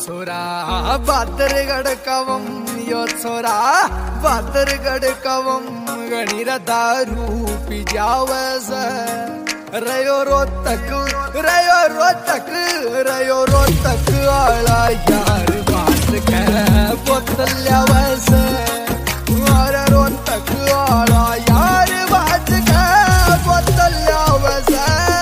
छोरा बादरगड कवम यो छोरा बादरगड कवम गणिर दारू पी जावस रयो रोतक आला यार बात के बोतल ल्यावस और रोतक आला यार बात के बोतल ल्यावस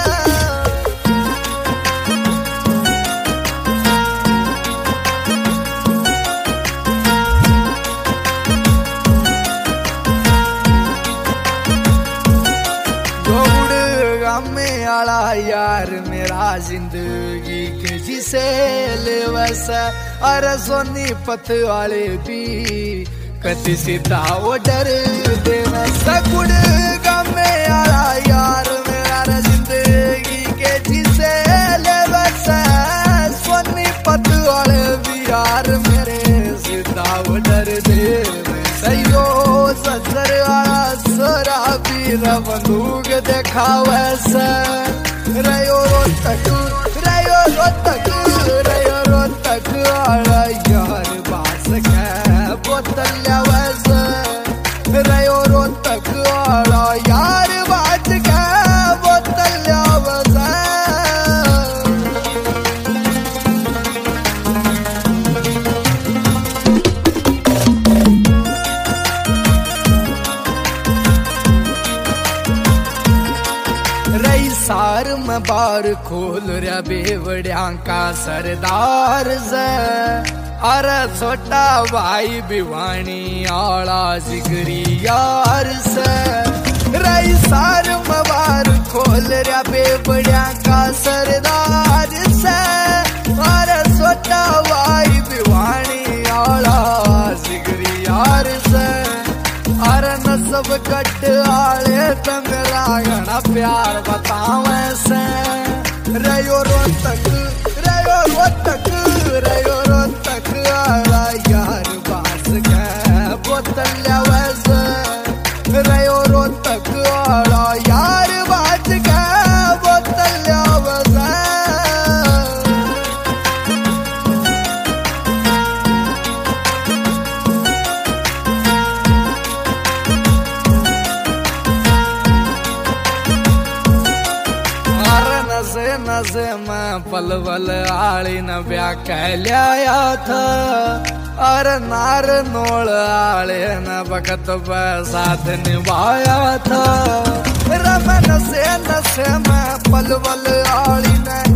आला यार मेरा जिंदगी के जिसे लेवस अरे सोनीपत वाले भी कति सीता वो डर देना सकुड़ गमे आला यार मेरा जिंदगी के जिसे लेवस सोनीपत वाले भी यार मेरे सीता वो डर देना सयो सजर आला सोरा भी बंदूक देखावस रयो रोतक आला यार बास के बोतल ल्यावस रयो रोतक आला यार बास के बोतल ल्यावस सार में बार खोल रहा बेवड़िया का सरदार से अरे छोटा भाई भिवानी आला जिगरी यार से रही सार में बार खोल रहा बेवड़िया का सरदार से अरे छोटा भाई भिवानी आला जिगरी यार से अरे न सब कट आले तंगरा घना प्यार बतावे से रयो रोतक आला यार बास के बोतल ल्यावस रयो रोतक आला यार बास के बोतल ल्यावस नशे में पलवल आली न ब्याह कह लिया था और नार नोल आले न बखत साथ निभाया था रमन से नशे में पलवल आली न